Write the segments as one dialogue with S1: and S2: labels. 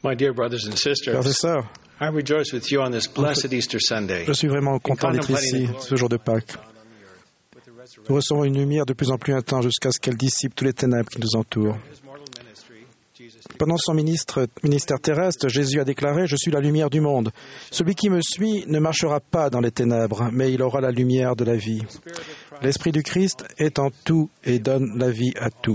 S1: My dear brothers and sisters,
S2: Frères et sœurs,
S1: I rejoice with you on this blessed Easter Sunday.
S2: je suis vraiment content d'être ici, ce jour de Pâques. Nous recevons une lumière de plus en plus intense jusqu'à ce qu'elle dissipe tous les ténèbres qui nous entourent. Pendant son ministère terrestre, Jésus a déclaré « Je suis la lumière du monde. Celui qui me suit ne marchera pas dans les ténèbres, mais il aura la lumière de la vie. » L'Esprit du Christ est en tout et donne la vie à tout.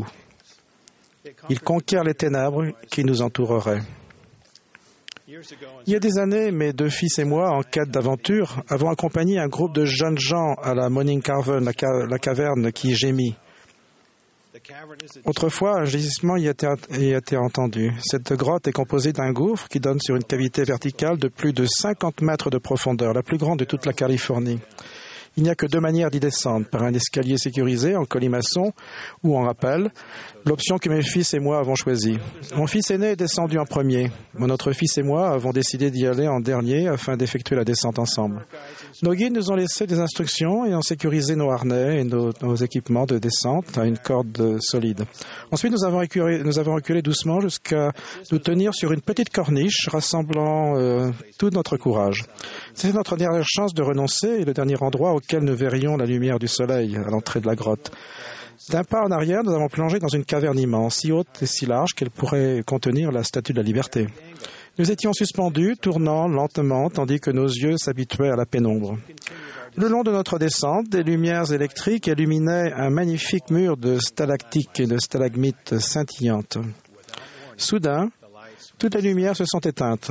S2: Il conquiert les ténèbres qui nous entoureraient. Il y a des années, mes deux fils et moi, en quête d'aventure, avons accompagné un groupe de jeunes gens à la Morning Cavern, la caverne qui gémit. Autrefois, un gémissement y a été entendu. Cette grotte est composée d'un gouffre qui donne sur une cavité verticale de plus de 50 mètres de profondeur, la plus grande de toute la Californie. Il n'y a que deux manières d'y descendre, par un escalier sécurisé en colimaçon ou en rappel, l'option que mes fils et moi avons choisie. Mon fils aîné est descendu en premier. Mon autre fils et moi avons décidé d'y aller en dernier afin d'effectuer la descente ensemble. Nos guides nous ont laissé des instructions et ont sécurisé nos harnais et nos équipements de descente à une corde solide. Ensuite, nous avons reculé doucement jusqu'à nous tenir sur une petite corniche rassemblant tout notre courage. C'était notre dernière chance de renoncer et le dernier endroit auquel nous verrions la lumière du soleil à l'entrée de la grotte. D'un pas en arrière, nous avons plongé dans une caverne immense, si haute et si large qu'elle pourrait contenir la Statue de la Liberté. Nous étions suspendus, tournant lentement, tandis que nos yeux s'habituaient à la pénombre. Le long de notre descente, des lumières électriques illuminaient un magnifique mur de stalactites et de stalagmites scintillantes. Soudain, toutes les lumières se sont éteintes.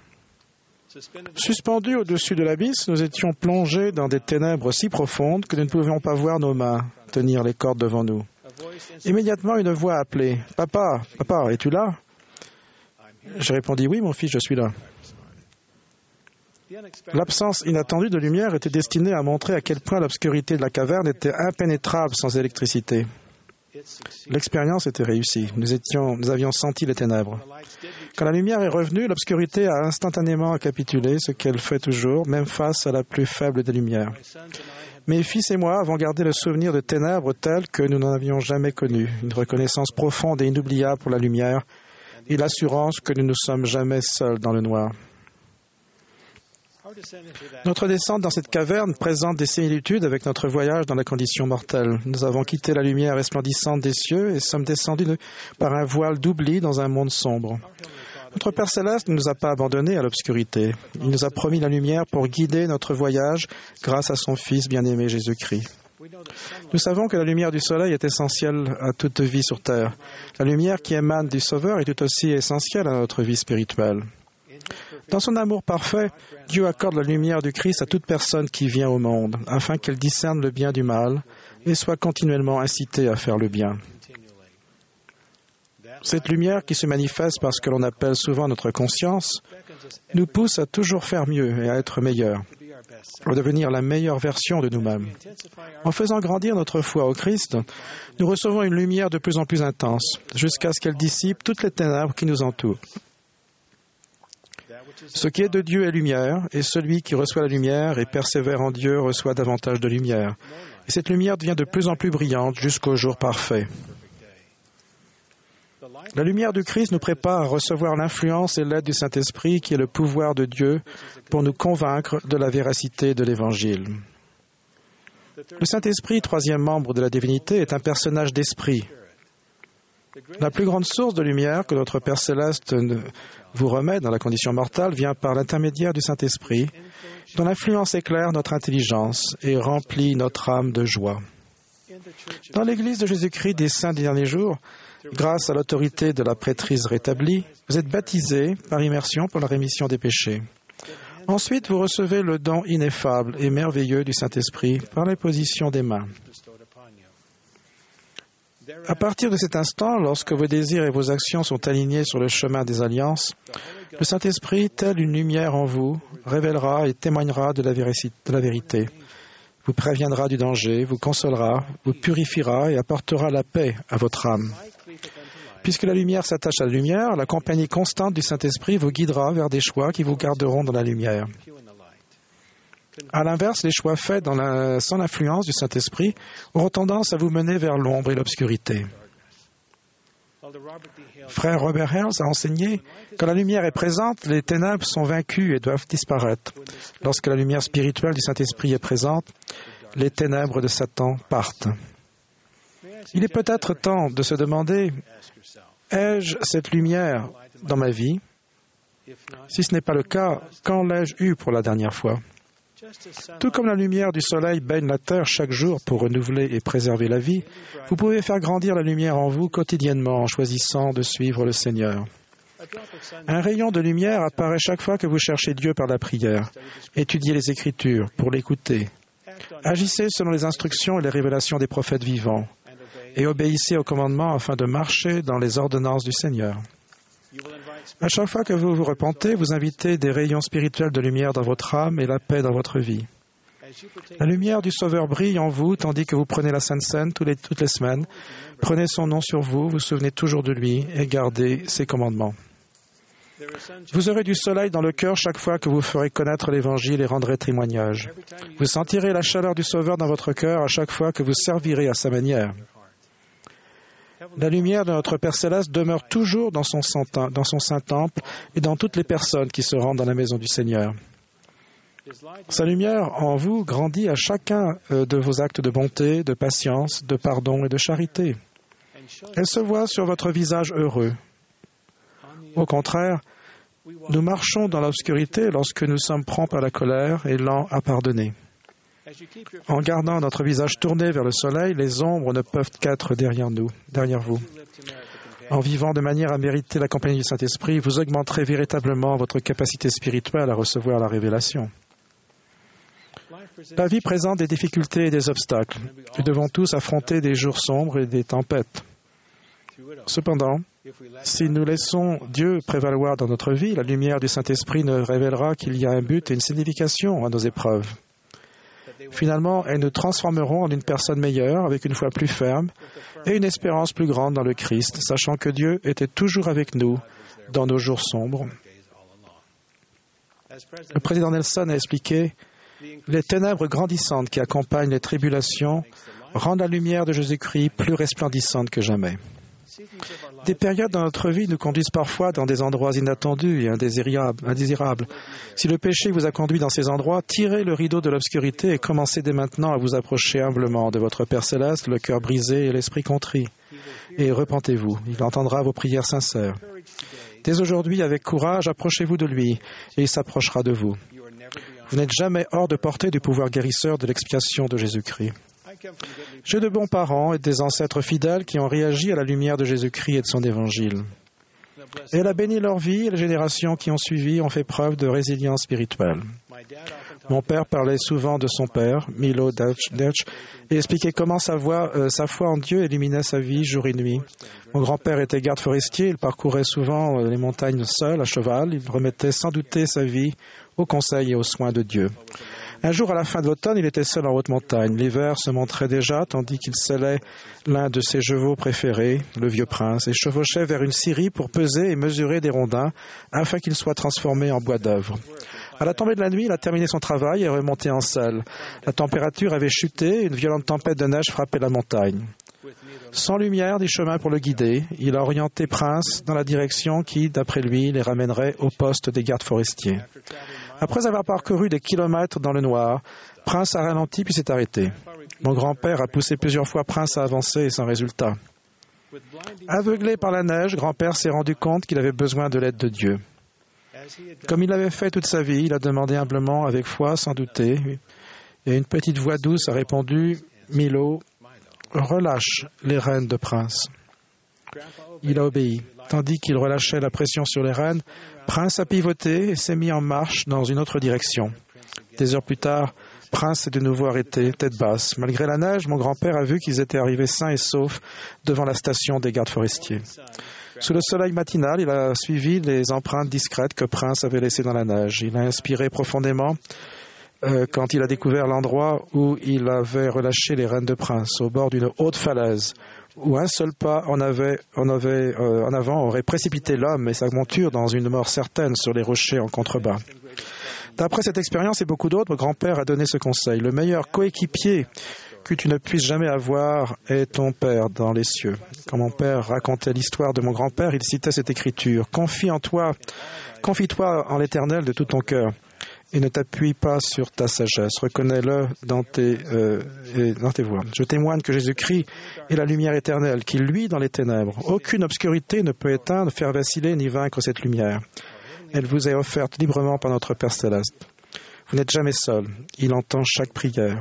S2: Suspendus au-dessus de l'abysse, nous étions plongés dans des ténèbres si profondes que nous ne pouvions pas voir nos mains tenir les cordes devant nous. Immédiatement, une voix a appelé « Papa, papa, es-tu là ?» J'ai répondu « Oui, mon fils, je suis là. » L'absence inattendue de lumière était destinée à montrer à quel point l'obscurité de la caverne était impénétrable sans électricité. L'expérience était réussie. Nous avions senti les ténèbres. Quand la lumière est revenue, l'obscurité a instantanément capitulé, ce qu'elle fait toujours, même face à la plus faible des lumières. Mes fils et moi avons gardé le souvenir de ténèbres telles que nous n'en avions jamais connues, une reconnaissance profonde et inoubliable pour la lumière et l'assurance que nous ne sommes jamais seuls dans le noir. Notre descente dans cette caverne présente des similitudes avec notre voyage dans la condition mortelle. Nous avons quitté la lumière resplendissante des cieux et sommes descendus par un voile d'oubli dans un monde sombre. Notre Père Céleste ne nous a pas abandonnés à l'obscurité. Il nous a promis la lumière pour guider notre voyage grâce à son Fils bien-aimé Jésus-Christ. Nous savons que la lumière du soleil est essentielle à toute vie sur terre. La lumière qui émane du Sauveur est tout aussi essentielle à notre vie spirituelle. Dans son amour parfait, Dieu accorde la lumière du Christ à toute personne qui vient au monde, afin qu'elle discerne le bien du mal et soit continuellement incitée à faire le bien. Cette lumière qui se manifeste par ce que l'on appelle souvent notre conscience nous pousse à toujours faire mieux et à être meilleurs, à devenir la meilleure version de nous-mêmes. En faisant grandir notre foi au Christ, nous recevons une lumière de plus en plus intense, jusqu'à ce qu'elle dissipe toutes les ténèbres qui nous entourent. Ce qui est de Dieu est lumière, et celui qui reçoit la lumière et persévère en Dieu reçoit davantage de lumière. Et cette lumière devient de plus en plus brillante jusqu'au jour parfait. La lumière du Christ nous prépare à recevoir l'influence et l'aide du Saint-Esprit qui est le pouvoir de Dieu pour nous convaincre de la véracité de l'Évangile. Le Saint-Esprit, troisième membre de la divinité, est un personnage d'esprit. La plus grande source de lumière que notre Père Céleste vous remet dans la condition mortelle vient par l'intermédiaire du Saint-Esprit, dont l'influence éclaire notre intelligence et remplit notre âme de joie. Dans l'Église de Jésus-Christ des Saints des derniers jours, grâce à l'autorité de la prêtrise rétablie, vous êtes baptisés par immersion pour la rémission des péchés. Ensuite, vous recevez le don ineffable et merveilleux du Saint-Esprit par l'imposition des mains. À partir de cet instant, lorsque vos désirs et vos actions sont alignés sur le chemin des alliances, le Saint-Esprit, tel une lumière en vous, révélera et témoignera de la vérité, vous préviendra du danger, vous consolera, vous purifiera et apportera la paix à votre âme. Puisque la lumière s'attache à la lumière, la compagnie constante du Saint-Esprit vous guidera vers des choix qui vous garderont dans la lumière. À l'inverse, les choix faits sans l'influence du Saint-Esprit auront tendance à vous mener vers l'ombre et l'obscurité. Frère Robert Hales a enseigné, quand la lumière est présente, les ténèbres sont vaincues et doivent disparaître. Lorsque la lumière spirituelle du Saint-Esprit est présente, les ténèbres de Satan partent. Il est peut-être temps de se demander, ai-je cette lumière dans ma vie? Si ce n'est pas le cas, quand l'ai-je eue pour la dernière fois? Tout comme la lumière du soleil baigne la terre chaque jour pour renouveler et préserver la vie, vous pouvez faire grandir la lumière en vous quotidiennement en choisissant de suivre le Seigneur. Un rayon de lumière apparaît chaque fois que vous cherchez Dieu par la prière. Étudiez les Écritures pour l'écouter. Agissez selon les instructions et les révélations des prophètes vivants et obéissez aux commandements afin de marcher dans les ordonnances du Seigneur. À chaque fois que vous vous repentez, vous invitez des rayons spirituels de lumière dans votre âme et la paix dans votre vie. La lumière du Sauveur brille en vous, tandis que vous prenez la Sainte Seine toutes les semaines. Prenez son nom sur vous, vous souvenez toujours de lui et gardez ses commandements. Vous aurez du soleil dans le cœur chaque fois que vous ferez connaître l'Évangile et rendrez témoignage. Vous sentirez la chaleur du Sauveur dans votre cœur à chaque fois que vous servirez à sa manière. La lumière de notre Père Céleste demeure toujours dans son saint temple et dans toutes les personnes qui se rendent dans la maison du Seigneur. Sa lumière en vous grandit à chacun de vos actes de bonté, de patience, de pardon et de charité. Elle se voit sur votre visage heureux. Au contraire, nous marchons dans l'obscurité lorsque nous sommes prompts à la colère et lents à pardonner. En gardant notre visage tourné vers le soleil, les ombres ne peuvent qu'être derrière vous. En vivant de manière à mériter la compagnie du Saint-Esprit, vous augmenterez véritablement votre capacité spirituelle à recevoir la révélation. La vie présente des difficultés et des obstacles. Nous devons tous affronter des jours sombres et des tempêtes. Cependant, si nous laissons Dieu prévaloir dans notre vie, la lumière du Saint-Esprit nous révélera qu'il y a un but et une signification à nos épreuves. Finalement, elles nous transformeront en une personne meilleure, avec une foi plus ferme et une espérance plus grande dans le Christ, sachant que Dieu était toujours avec nous dans nos jours sombres. Le président Nelson a expliqué « Les ténèbres grandissantes qui accompagnent les tribulations rendent la lumière de Jésus-Christ plus resplendissante que jamais. » Des périodes dans notre vie nous conduisent parfois dans des endroits inattendus et indésirables. Si le péché vous a conduit dans ces endroits, tirez le rideau de l'obscurité et commencez dès maintenant à vous approcher humblement de votre Père Céleste, le cœur brisé et l'esprit contrit. Et repentez-vous, il entendra vos prières sincères. Dès aujourd'hui, avec courage, approchez-vous de lui et il s'approchera de vous. Vous n'êtes jamais hors de portée du pouvoir guérisseur de l'expiation de Jésus-Christ. J'ai de bons parents et des ancêtres fidèles qui ont réagi à la lumière de Jésus-Christ et de son Évangile. Et elle a béni leur vie et les générations qui ont suivi ont fait preuve de résilience spirituelle. Mon père parlait souvent de son père, Milo Dutch, et expliquait comment sa foi en Dieu illuminait sa vie jour et nuit. Mon grand-père était garde forestier, il parcourait souvent les montagnes seul, à cheval. Il remettait sans douter sa vie aux conseils et aux soins de Dieu. Un jour, à la fin de l'automne, il était seul en haute montagne. L'hiver se montrait déjà, tandis qu'il sellait l'un de ses chevaux préférés, le vieux prince, et chevauchait vers une scierie pour peser et mesurer des rondins, afin qu'ils soient transformés en bois d'œuvre. À la tombée de la nuit, il a terminé son travail et est remonté en selle. La température avait chuté, une violente tempête de neige frappait la montagne. Sans lumière ni chemin pour le guider, il a orienté Prince dans la direction qui, d'après lui, les ramènerait au poste des gardes forestiers. Après avoir parcouru des kilomètres dans le noir, Prince a ralenti puis s'est arrêté. Mon grand-père a poussé plusieurs fois Prince à avancer et sans résultat. Aveuglé par la neige, grand-père s'est rendu compte qu'il avait besoin de l'aide de Dieu. Comme il l'avait fait toute sa vie, il a demandé humblement, avec foi, sans douter, et une petite voix douce a répondu « Milo, relâche les rênes de Prince. » Il a obéi. Tandis qu'il relâchait la pression sur les rênes, Prince a pivoté et s'est mis en marche dans une autre direction. Des heures plus tard, Prince s'est de nouveau arrêté, tête basse. Malgré la neige, mon grand-père a vu qu'ils étaient arrivés sains et saufs devant la station des gardes forestiers. Sous le soleil matinal, il a suivi les empreintes discrètes que Prince avait laissées dans la neige. Il a inspiré profondément quand il a découvert l'endroit où il avait relâché les rênes de Prince, au bord d'une haute falaise, où un seul pas en avant aurait précipité l'homme et sa monture dans une mort certaine sur les rochers en contrebas. D'après cette expérience et beaucoup d'autres, mon grand-père a donné ce conseil. Le meilleur coéquipier que tu ne puisses jamais avoir est ton Père dans les cieux. Quand mon père racontait l'histoire de mon grand-père, il citait cette écriture. Confie-toi en l'Éternel de tout ton cœur et ne t'appuie pas sur ta sagesse. Reconnais-le dans tes voies. Je témoigne que Jésus-Christ est la lumière éternelle qui luit dans les ténèbres. Aucune obscurité ne peut éteindre, faire vaciller ni vaincre cette lumière. Elle vous est offerte librement par notre Père céleste. Vous n'êtes jamais seul. Il entend chaque prière.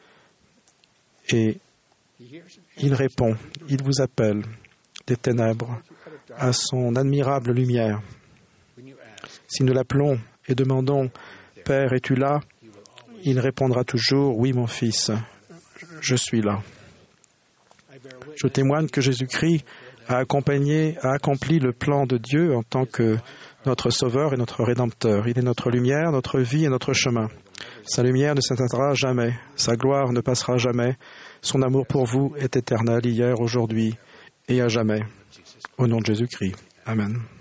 S2: Et il répond, il vous appelle des ténèbres à son admirable lumière. Si nous l'appelons et demandons « Père, es-tu là ?» il répondra toujours « Oui, mon fils, je suis là. » Je témoigne que Jésus-Christ a accompli le plan de Dieu en tant que notre Sauveur et notre Rédempteur. Il est notre lumière, notre vie et notre chemin. Sa lumière ne s'éteindra jamais, sa gloire ne passera jamais. Son amour pour vous est éternel, hier, aujourd'hui et à jamais. Au nom de Jésus-Christ. Amen.